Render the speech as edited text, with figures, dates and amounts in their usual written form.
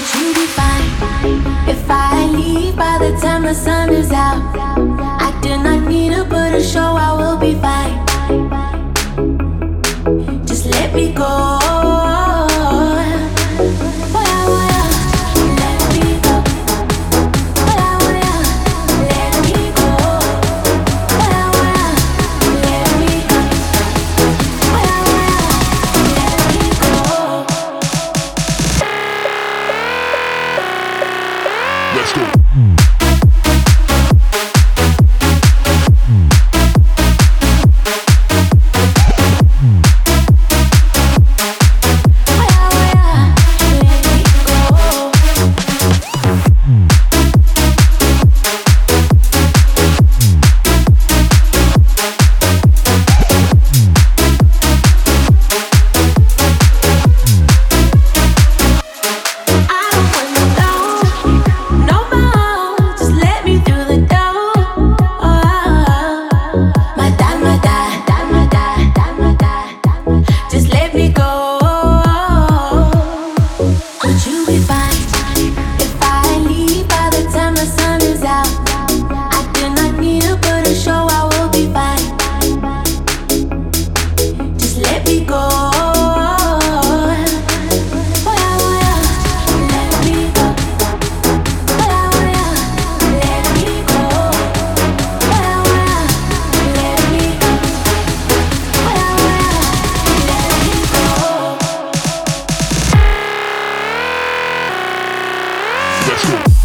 you be fine if I leave by the time the sun is out? I do not need to put a show, I will be fine. Just let me go. Let's go. Let's go.